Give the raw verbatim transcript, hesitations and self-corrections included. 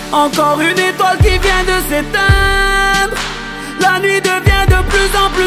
Encore une étoile qui vient de s'éteindre. La nuit devient de plus en plus